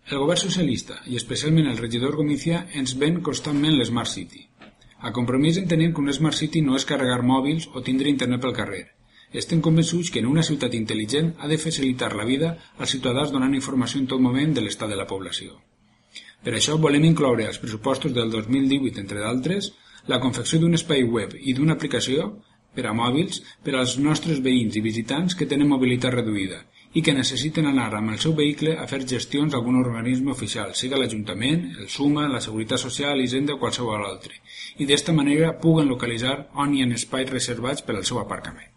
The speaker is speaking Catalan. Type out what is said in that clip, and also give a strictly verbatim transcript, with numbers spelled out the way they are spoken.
El govern socialista, i especialment el regidor Gomizia, ens ven constantment l'Smart City. A Compromís entenem que un Smart City no és carregar mòbils o tindre internet pel carrer. Estem convençuts que en una ciutat intel·ligent ha de facilitar la vida als ciutadans donant informació en tot moment de l'estat de la població. Per això volem incloure als pressupostos del dos mil divuit, entre d'altres, la confecció d'un espai web i d'una aplicació per a mòbils per als nostres veïns i visitants que tenen mobilitat reduïda i que necessiten anar amb el seu vehicle a fer gestions a algun organisme oficial, siga l'Ajuntament, el SUMA, la Seguretat Social, Hisenda o qualsevol altre, i d'esta manera puguen localitzar on hi ha espais reservats per al seu aparcament.